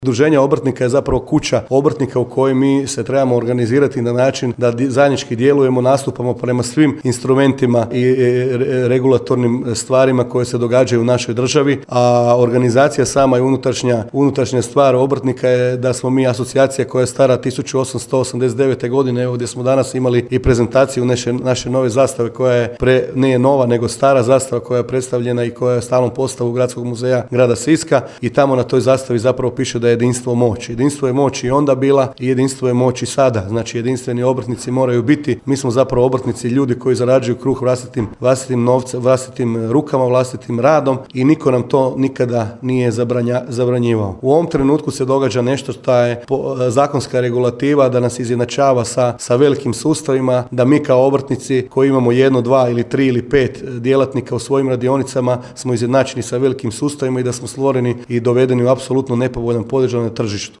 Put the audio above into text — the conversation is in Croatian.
Udruženje obrtnika je zapravo kuća obrtnika u kojoj mi se trebamo organizirati na način da zajednički djelujemo, nastupamo prema svim instrumentima i regulatornim stvarima koje se događaju u našoj državi, a organizacija sama i unutrašnja stvar obrtnika je da smo mi asocijacija koja je stara 1889. godine, evo gdje smo danas imali i prezentaciju naše nove zastave koja je nije nova nego stara zastava koja je predstavljena i koja je stalnom postavu Gradskog muzeja grada Siska i tamo na toj zastavi zapravo piše da je jedinstvo moć. Jedinstvo je moć i onda bila i jedinstvo je moć i sada. Znači jedinstveni obrtnici moraju biti. Mi smo zapravo obrtnici, ljudi koji zarađuju kruh vlastitim novcem, vlastitim rukama, vlastitim radom i niko nam to nikada nije zabranjivao. U ovom trenutku se događa nešto što je zakonska regulativa da nas izjednačava sa velikim sustavima, da mi kao obrtnici koji imamo 1, 2 ili 3 ili 5 djelatnika u svojim radionicama smo izjednačeni sa velikim sustavima i da smo stvoreni i dovedeni u apsolutno nepovoljan položaj na tržištu.